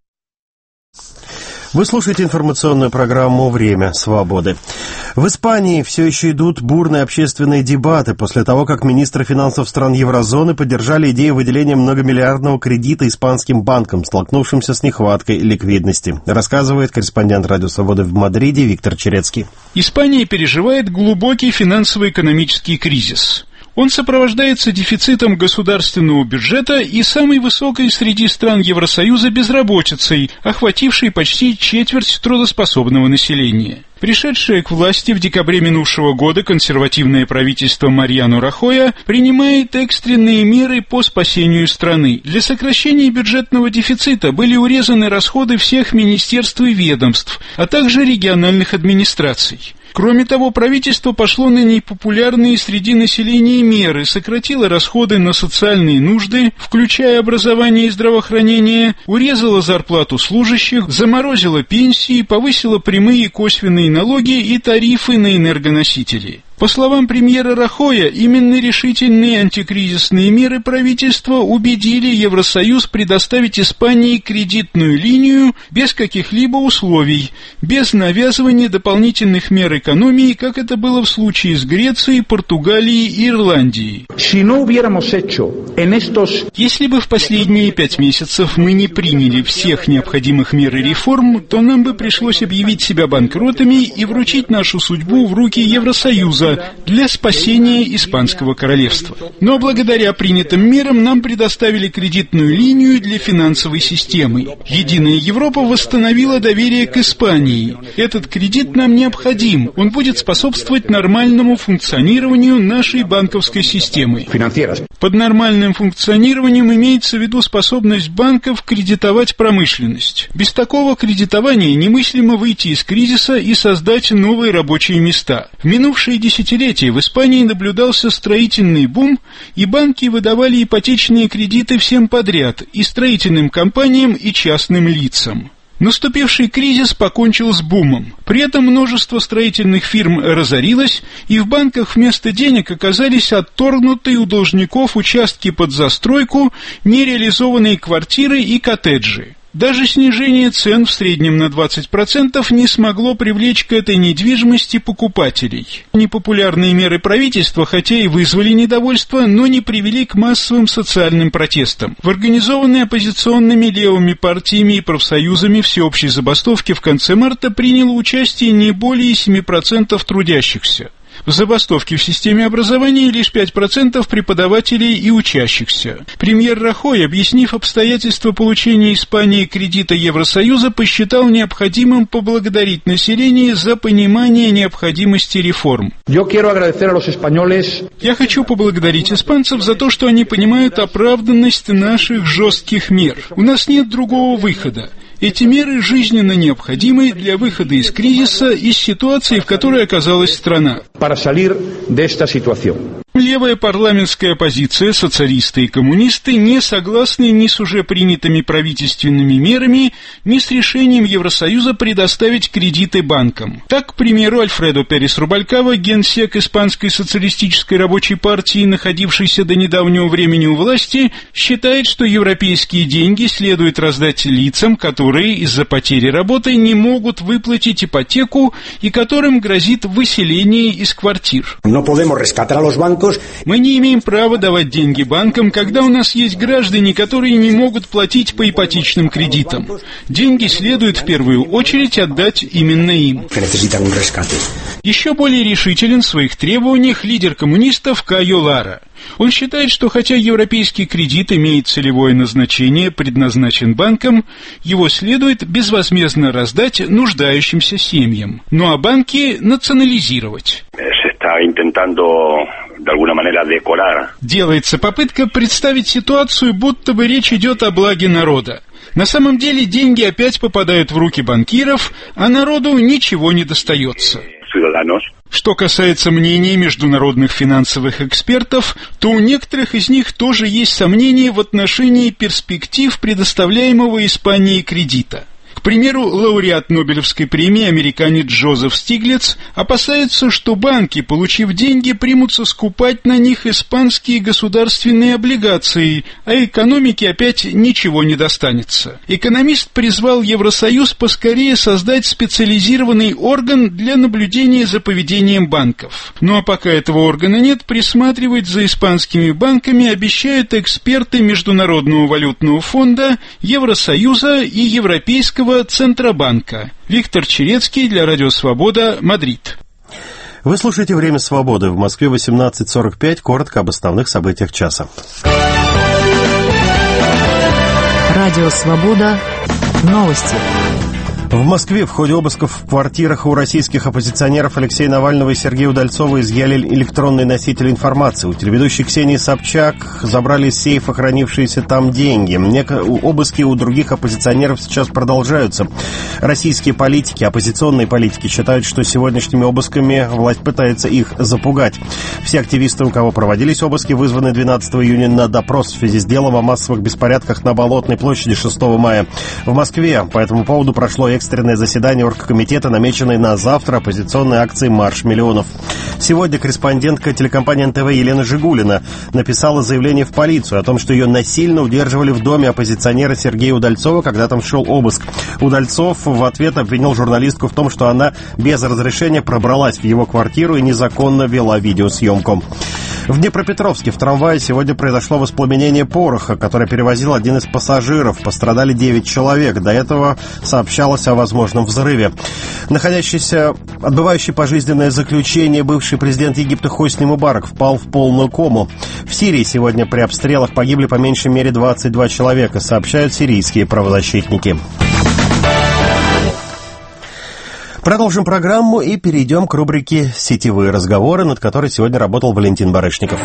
Вы слушаете информационную программу «Время свободы». В Испании все еще идут бурные общественные дебаты после того, как министры финансов стран еврозоны поддержали идею выделения многомиллиардного кредита испанским банкам, столкнувшимся с нехваткой ликвидности. Рассказывает корреспондент «Радио Свободы» в Мадриде Виктор Черецкий. Испания переживает глубокий финансово-экономический кризис. Он сопровождается дефицитом государственного бюджета и самой высокой среди стран Евросоюза безработицей, охватившей почти четверть трудоспособного населения. Пришедшее к власти в декабре минувшего года консервативное правительство Мариано Рахоя принимает экстренные меры по спасению страны. Для сокращения бюджетного дефицита были урезаны расходы всех министерств и ведомств, а также региональных администраций. Кроме того, правительство пошло на непопулярные среди населения меры, сократило расходы на социальные нужды, включая образование и здравоохранение, урезало зарплату служащих, заморозило пенсии, повысило прямые и косвенные налоги и тарифы на энергоносители. По словам премьера Рахоя, именно решительные антикризисные меры правительства убедили Евросоюз предоставить Испании кредитную линию без каких-либо условий, без навязывания дополнительных мер экономии, как это было в случае с Грецией, Португалией и Ирландией. Если бы в последние 5 месяцев мы не приняли всех необходимых мер и реформ, то нам бы пришлось объявить себя банкротами и вручить нашу судьбу в руки Евросоюза для спасения Испанского королевства. Но благодаря принятым мерам нам предоставили кредитную линию для финансовой системы. Единая Европа восстановила доверие к Испании. Этот кредит нам необходим. Он будет способствовать нормальному функционированию нашей банковской системы. Под нормальным функционированием имеется в виду способность банков кредитовать промышленность. Без такого кредитования немыслимо выйти из кризиса и создать новые рабочие места. В минувшие десятилетия в Испании наблюдался строительный бум, и банки выдавали ипотечные кредиты всем подряд, и строительным компаниям, и частным лицам. Наступивший кризис покончил с бумом. При этом множество строительных фирм разорилось, и в банках вместо денег оказались отторгнутые у должников участки под застройку, нереализованные квартиры и коттеджи. Даже снижение цен в среднем на 20% не смогло привлечь к этой недвижимости покупателей. Непопулярные меры правительства, хотя и вызвали недовольство, но не привели к массовым социальным протестам. В организованной оппозиционными левыми партиями и профсоюзами всеобщей забастовке в конце марта приняло участие не более 7% трудящихся. В забастовке в системе образования лишь 5% преподавателей и учащихся. Премьер Рахой, объяснив обстоятельства получения Испании кредита Евросоюза, посчитал необходимым поблагодарить население за понимание необходимости реформ. Я хочу поблагодарить испанцев за то, что они понимают оправданность наших жестких мер. У нас нет другого выхода. Эти меры жизненно необходимы для выхода из кризиса, из ситуации, в которой оказалась страна. Левая парламентская оппозиция, социалисты и коммунисты не согласны ни с уже принятыми правительственными мерами, ни с решением Евросоюза предоставить кредиты банкам. Так, к примеру, Альфредо Перес Рубалькава, генсек Испанской социалистической рабочей партии, находившийся до недавнего времени у власти, считает, что европейские деньги следует раздать лицам, которые из-за потери работы не могут выплатить ипотеку и которым грозит выселение из квартир. Мы не имеем права давать деньги банкам, когда у нас есть граждане, которые не могут платить по ипотечным кредитам. Деньги следует в первую очередь отдать именно им. Еще более решителен в своих требованиях лидер коммунистов Кайо Лара. Он считает, что хотя европейский кредит имеет целевое назначение, предназначен банкам, его следует безвозмездно раздать нуждающимся семьям. Ну а банки национализировать. Делается попытка представить ситуацию, будто бы речь идет о благе народа. На самом деле деньги опять попадают в руки банкиров, а народу ничего не достается. Что касается мнений международных финансовых экспертов, то у некоторых из них тоже есть сомнения в отношении перспектив предоставляемого Испании кредита. К примеру, лауреат Нобелевской премии, американец Джозеф Стиглиц, опасается, что банки, получив деньги, примутся скупать на них испанские государственные облигации, а экономике опять ничего не достанется. Экономист призвал Евросоюз поскорее создать специализированный орган для наблюдения за поведением банков. Ну а пока этого органа нет, присматривать за испанскими банками обещают эксперты Международного валютного фонда, Евросоюза и Европейского Центробанка. Виктор Черецкий для Радио Свобода, Мадрид. Вы слушаете «Время свободы». В Москве 18:45. Коротко об основных событиях часа. Радио «Свобода». Новости. В Москве в ходе обысков в квартирах у российских оппозиционеров Алексея Навального и Сергея Удальцова изъяли электронный носитель информации. У телеведущей Ксении Собчак забрали из сейфа хранившиеся там деньги. Обыски у других оппозиционеров сейчас продолжаются. Российские политики, оппозиционные политики считают, что сегодняшними обысками власть пытается их запугать. Все активисты, у кого проводились обыски, вызваны 12 июня на допрос в связи с делом о массовых беспорядках на Болотной площади 6 мая. В Москве по этому поводу прошло экстренное заседание оргкомитета, намеченное на завтра оппозиционной акции «Марш миллионов». Сегодня корреспондентка телекомпании НТВ Елена Жигулина написала заявление в полицию о том, что ее насильно удерживали в доме оппозиционера Сергея Удальцова, когда там шел обыск. Удальцов в ответ обвинил журналистку в том, что она без разрешения пробралась в его квартиру и незаконно вела видеосъемку. В Днепропетровске в трамвае сегодня произошло воспламенение пороха, который перевозил один из пассажиров. Пострадали 9 человек. До этого сообщалось о возможном взрыве. Отбывающий пожизненное заключение бывший президент Египта Хосни Мубарак впал в полную кому. В Сирии сегодня при обстрелах погибли по меньшей мере 22 человека, сообщают сирийские правозащитники. Продолжим программу и перейдем к рубрике «Сетевые разговоры», над которой сегодня работал Валентин Барышников.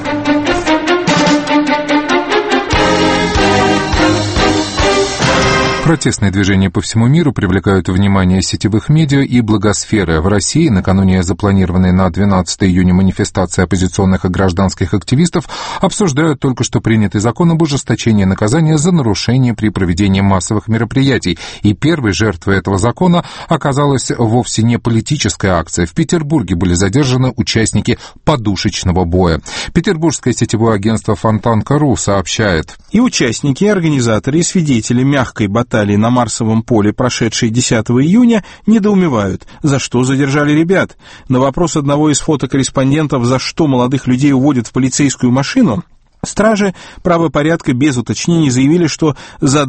Протестные движения по всему миру привлекают внимание сетевых медиа и блогосферы. В России накануне запланированной на 12 июня манифестации оппозиционных и гражданских активистов обсуждают только что принятый закон об ужесточении наказания за нарушение при проведении массовых мероприятий. И первой жертвой этого закона оказалась вовсе не политическая акция. В Петербурге были задержаны участники подушечного боя. Петербургское сетевое агентство «Фонтанка.ру» сообщает. И участники, и организаторы, и свидетели мягкой баталии на Марсовом поле, прошедшей 10 июня, недоумевают, за что задержали ребят. На вопрос одного из фотокорреспондентов, за что молодых людей уводят в полицейскую машину, стражи правопорядка без уточнений заявили, что за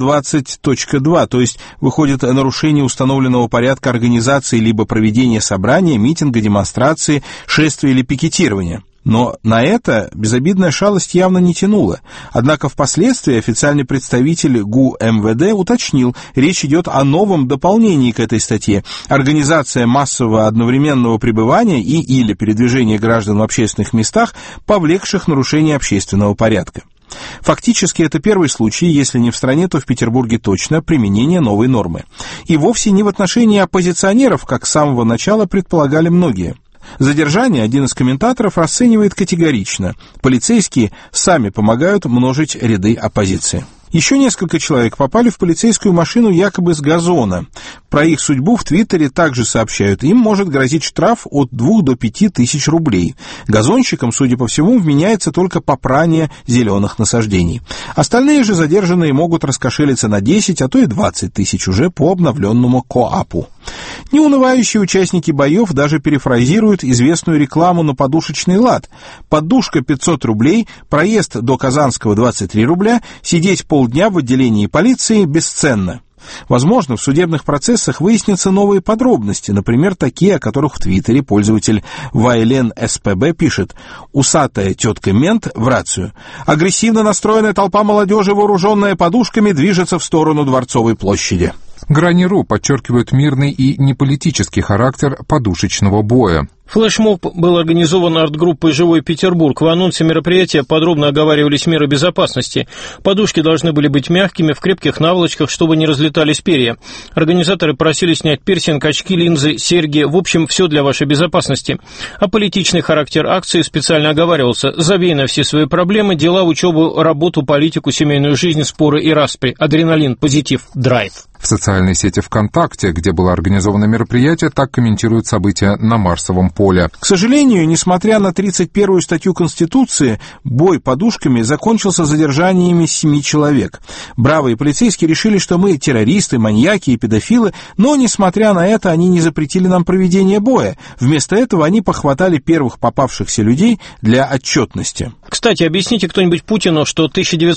20.2, то есть выходит нарушение установленного порядка организации либо проведения собрания, митинга, демонстрации, шествия или пикетирования. Но на это безобидная шалость явно не тянула. Однако впоследствии официальный представитель ГУ МВД уточнил, речь идет о новом дополнении к этой статье. Организация массового одновременного пребывания или передвижения граждан в общественных местах, повлекших нарушение общественного порядка. Фактически это первый случай, если не в стране, то в Петербурге точно, применения новой нормы. И вовсе не в отношении оппозиционеров, как с самого начала предполагали многие. Задержание один из комментаторов расценивает категорично. Полицейские сами помогают множить ряды оппозиции. Еще несколько человек попали в полицейскую машину якобы с газона. Про их судьбу в Твиттере также сообщают. Им может грозить штраф от 2 до 5 тысяч рублей. Газонщикам, судя по всему, вменяется только попрание зеленых насаждений. Остальные же задержанные могут раскошелиться на 10, а то и 20 тысяч уже по обновленному КоАПу. Неунывающие участники боев даже перефразируют известную рекламу на подушечный лад. Подушка 500 рублей, проезд до Казанского 23 рубля, сидеть полдня в отделении полиции бесценно. Возможно, в судебных процессах выяснятся новые подробности, например, такие, о которых в Твиттере пользователь Вайлен СПБ пишет: «Усатая тетка-мент в рацию. Агрессивно настроенная толпа молодежи, вооруженная подушками, движется в сторону Дворцовой площади». Грани.ру подчеркивают мирный и неполитический характер подушечного боя. Флешмоб был организован арт-группой «Живой Петербург». В анонсе мероприятия подробно оговаривались меры безопасности. Подушки должны были быть мягкими, в крепких наволочках, чтобы не разлетались перья. Организаторы просили снять пирсинг, очки, линзы, серьги. В общем, все для вашей безопасности. А политичный характер акции специально оговаривался. Забей на все свои проблемы, дела, учебу, работу, политику, семейную жизнь, споры и распри. Адреналин, позитив, драйв. В социальной сети ВКонтакте, где было организовано мероприятие, так комментируют события на Марсовом поле. К сожалению, несмотря на 31-ю статью Конституции, бой подушками закончился задержаниями 7 человек. Бравые полицейские решили, что мы террористы, маньяки и педофилы, но, несмотря на это, они не запретили нам проведение боя. Вместо этого они похватали первых попавшихся людей для отчетности. Кстати, объясните кто-нибудь Путину, что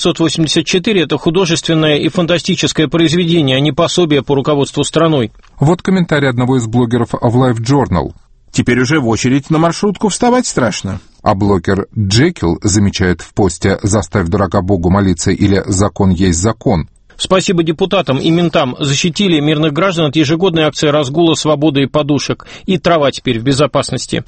1984 – это художественное и фантастическое произведение, а не пособие по руководству страной. Вот комментарий одного из блогеров в LiveJournal. Теперь уже в очередь на маршрутку вставать страшно. А блогер Джекил замечает в посте «Заставь дурака Богу молиться» или «Закон есть закон». Спасибо депутатам и ментам, защитили мирных граждан от ежегодной акции разгула свободы и подушек. И трава теперь в безопасности.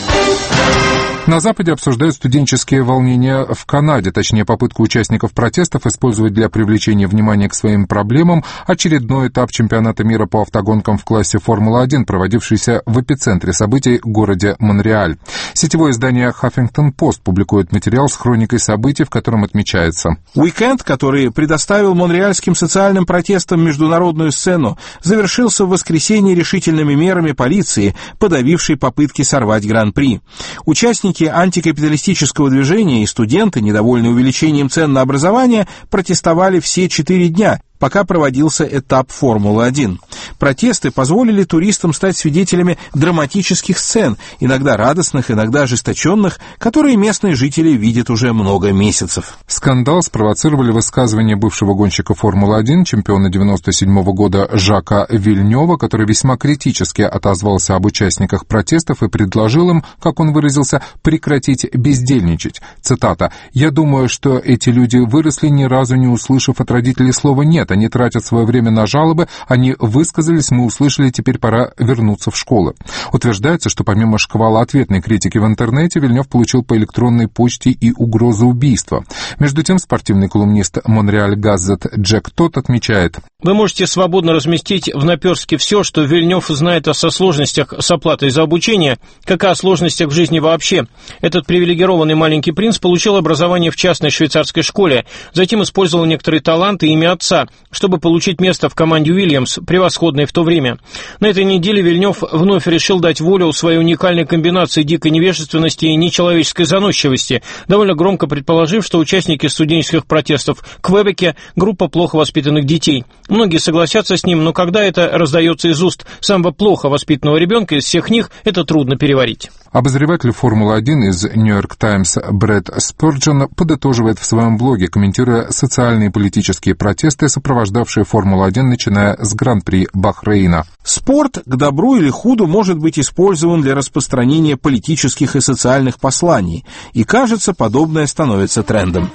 На Западе обсуждают студенческие волнения в Канаде, точнее попытку участников протестов использовать для привлечения внимания к своим проблемам очередной этап чемпионата мира по автогонкам в классе Формула-1, проводившийся в эпицентре событий в городе Монреаль. Сетевое издание Huffington Post публикует материал с хроникой событий, в котором отмечается: уикенд, который предоставил монреальским социальным протестам международную сцену, завершился в воскресенье решительными мерами полиции, подавившей попытки сорвать Гран-при. Участники антикапиталистического движения и студенты, недовольные увеличением цен на образование, протестовали все 4 дня, пока проводился этап Формулы-1. Протесты позволили туристам стать свидетелями драматических сцен, иногда радостных, иногда ожесточенных, которые местные жители видят уже много месяцев. Скандал спровоцировали высказывания бывшего гонщика Формулы-1, чемпиона 1997 года Жака Вильнёва, который весьма критически отозвался об участниках протестов и предложил им, как он выразился, прекратить бездельничать. Цитата: «Я думаю, что эти люди выросли, ни разу не услышав от родителей слова «нет». Они тратят свое время на жалобы, они высказались, мы услышали, теперь пора вернуться в школы». Утверждается, что помимо шквала ответной критики в интернете, Вильнёв получил по электронной почте и угрозу убийства. Между тем, спортивный колумнист Монреаль Газет Джек Тот отмечает: «Вы можете свободно разместить в наперстке все, что Вильнёв знает о сложностях с оплатой за обучение, как и о сложностях в жизни вообще. Этот привилегированный маленький принц получил образование в частной швейцарской школе, затем использовал некоторые таланты и имя отца, чтобы получить место в команде Уильямс, превосходной в то время. На этой неделе Вильнёв вновь решил дать волю своей уникальной комбинации дикой невежественности и нечеловеческой заносчивости, довольно громко предположив, что участники студенческих протестов в Квебеке – группа плохо воспитанных детей. Многие согласятся с ним, но когда это раздается из уст самого плохо воспитанного ребенка из всех них, это трудно переварить». Обозреватель Формулы-1 из Нью-Йорк Таймс Брэд Спёрджен подытоживает в своем блоге, комментируя социальные и политические протесты, сопровождавшие Формулу-1, начиная с Гран-при Бахрейна. Спорт, к добру или худу, может быть использован для распространения политических и социальных посланий, и, кажется, подобное становится трендом.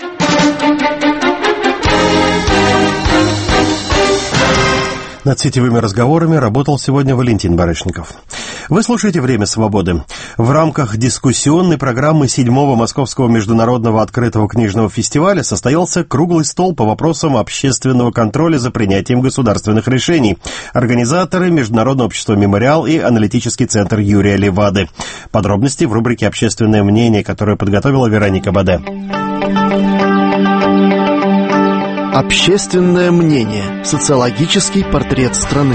Над сетевыми разговорами работал сегодня Валентин Барышников. Вы слушаете «Время свободы». В рамках дискуссионной программы 7-го Московского международного открытого книжного фестиваля состоялся круглый стол по вопросам общественного контроля за принятием государственных решений. Организаторы — Международное общество «Мемориал» и аналитический центр Юрия Левады. Подробности в рубрике «Общественное мнение», которую подготовила Вероника Баде. Общественное мнение. Социологический портрет страны.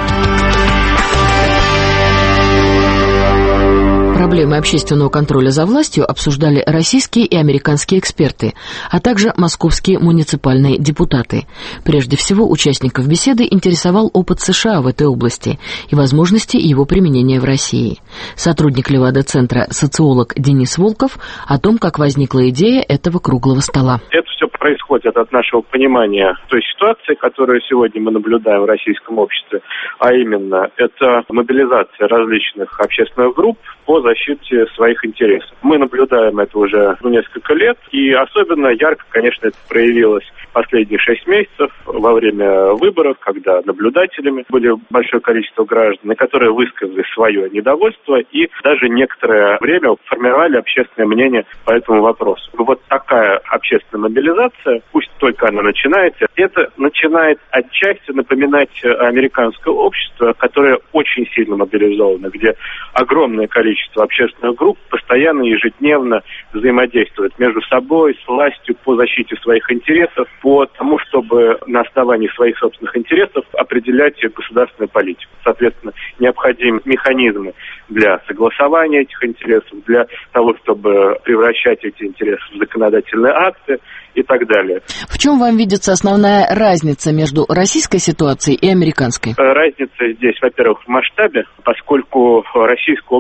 Проблемы общественного контроля за властью обсуждали российские и американские эксперты, а также московские муниципальные депутаты. Прежде всего, участников беседы интересовал опыт США в этой области и возможности его применения в России. Сотрудник Левада-центра, социолог Денис Волков, о том, как возникла идея этого круглого стола. Это все происходит от нашего понимания той ситуации, которую сегодня мы наблюдаем в российском обществе, а именно это мобилизация различных общественных групп по защите своих интересов. Мы наблюдаем это уже несколько лет, и особенно ярко, конечно, это проявилось последние 6 месяцев во время выборов, когда наблюдателями были большое количество граждан, которые высказали свое недовольство и даже некоторое время формировали общественное мнение по этому вопросу. Вот такая общественная мобилизация, пусть только она начинается, это начинает отчасти напоминать американское общество, которое очень сильно мобилизовано, где огромное количество общественных групп постоянно, ежедневно взаимодействуют между собой, с властью по защите своих интересов, по тому, чтобы на основании своих собственных интересов определять государственную политику. Соответственно, необходимы механизмы для согласования этих интересов, для того, чтобы превращать эти интересы в законодательные акты и так далее. В чем вам видится основная разница между российской ситуацией и американской? Разница здесь, во-первых, в масштабе, поскольку российское общество только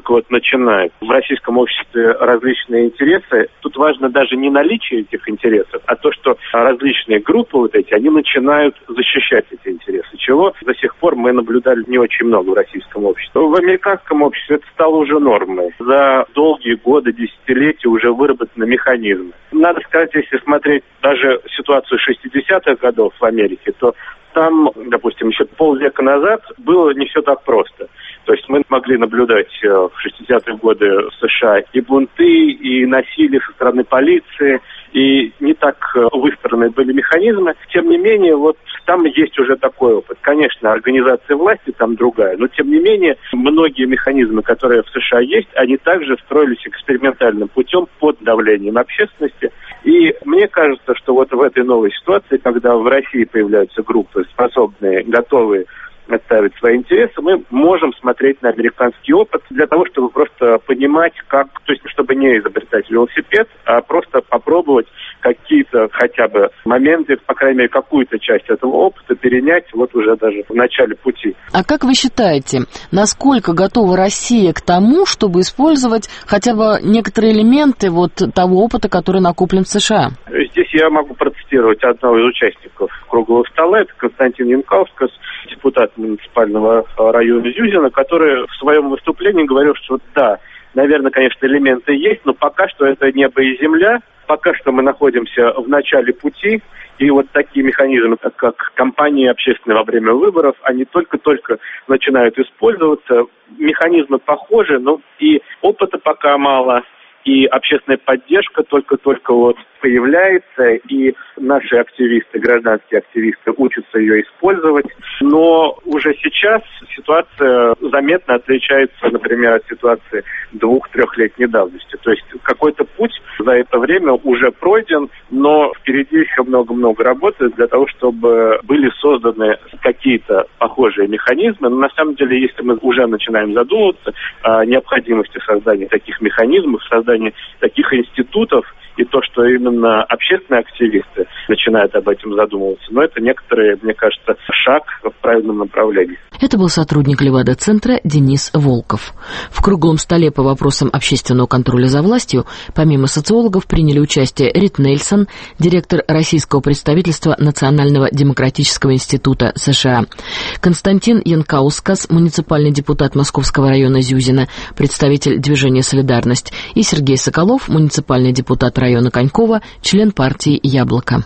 только вот начинают. В российском обществе различные интересы. Тут важно даже не наличие этих интересов, а то, что различные группы вот эти, они начинают защищать эти интересы, чего до сих пор мы наблюдали не очень много в российском обществе. В американском обществе это стало уже нормой. За долгие годы, десятилетия уже выработаны механизмы. Надо сказать, если смотреть даже ситуацию 60-х годов в Америке, то там, допустим, еще полвека назад было не все так просто. То есть мы могли наблюдать в 60-е годы в США и бунты, и насилие со стороны полиции, и не так выстроены были механизмы. Тем не менее, вот там есть уже такой опыт. Конечно, организация власти там другая, но тем не менее, многие механизмы, которые в США есть, они также строились экспериментальным путем под давлением общественности. И мне кажется, что вот в этой новой ситуации, когда в России появляются группы, способные, готовые отставить свои интересы, мы можем смотреть на американский опыт для того, чтобы просто понимать, как, то есть чтобы не изобретать велосипед, а просто попробовать какие-то хотя бы моменты, по крайней мере, какую-то часть этого опыта перенять вот уже даже в начале пути. А как вы считаете, насколько готова Россия к тому, чтобы использовать хотя бы некоторые элементы вот того опыта, который накоплен в США? Здесь я могу процитировать одного из участников круглого стола, это Константин Янкаускас, депутат муниципального района Зюзина, который в своем выступлении говорил, что да, наверное, конечно, элементы есть, но пока что это небо и земля, пока что мы находимся в начале пути, и вот такие механизмы, как кампании общественные во время выборов, они только-только начинают использоваться. Механизмы похожи, но и опыта пока мало, и общественная поддержка только-только вот появляется, и наши активисты, гражданские активисты учатся ее использовать. Но уже сейчас ситуация заметно отличается, например, от ситуации 2-3-летней давности. То есть какой-то путь за это время уже пройден, но впереди еще много-много работы для того, чтобы были созданы какие-то похожие механизмы. Но на самом деле, если мы уже начинаем задумываться о необходимости создания таких механизмов, создания таких институтов, и то, что именно общественные активисты начинают об этом задумываться, но это некоторые, мне кажется, шаг в правильном направлении. Это был сотрудник Левада-центра Денис Волков. В круглом столе по вопросам общественного контроля за властью помимо социологов приняли участие Рит Нельсон, директор российского представительства Национального демократического института США, Константин Янкаускас, муниципальный депутат Московского района Зюзина, представитель движения «Солидарность», и Сергей Соколов, муниципальный депутат района Конькова, член партии «Яблоко».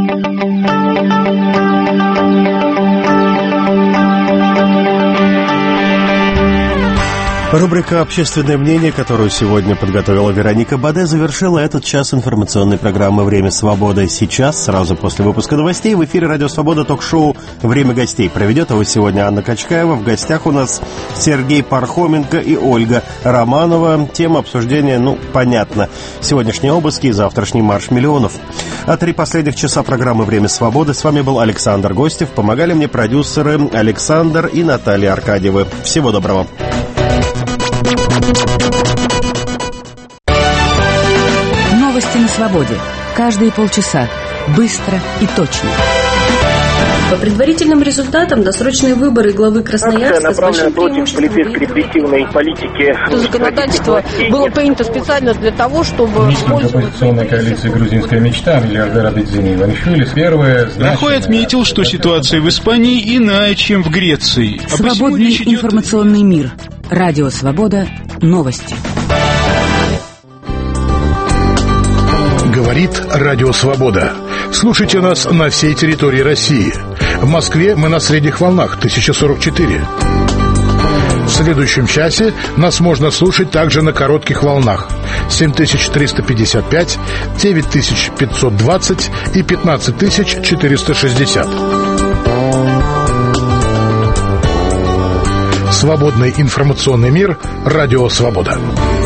Рубрика «Общественное мнение», которую сегодня подготовила Вероника Баде, завершила этот час информационной программы «Время свободы». Сейчас, сразу после выпуска новостей, в эфире «Радио Свобода» ток-шоу «Время гостей». Проведет его сегодня Анна Качкаева. В гостях у нас Сергей Пархоменко и Ольга Романова. Тема обсуждения, понятно. Сегодняшние обыски и завтрашний марш миллионов. А 3 последних часа программы «Время свободы» с вами был Александр Гостев. Помогали мне продюсеры Александр и Наталья Аркадьевы. Всего доброго. Новости на свободе. Каждые полчаса. Быстро и точно. По предварительным результатам досрочные выборы главы Красноярска с большим преимуществом репрессивной политики. Это законодательство было принято специально для того, чтобы оппозиционной коалиции «Грузинская мечта» миллиардера Бедзини Иванишвили первое Рахой отметил, что ситуация в Испании иная, чем в Греции. Свободный информационный мир. Радио «Свобода». Новости. Говорит Радио Свобода. Слушайте нас на всей территории России. В Москве мы на средних волнах 1044. В следующем часе нас можно слушать также на коротких волнах 7355, 9520 и 15460. Свободный информационный мир. Радио Свобода.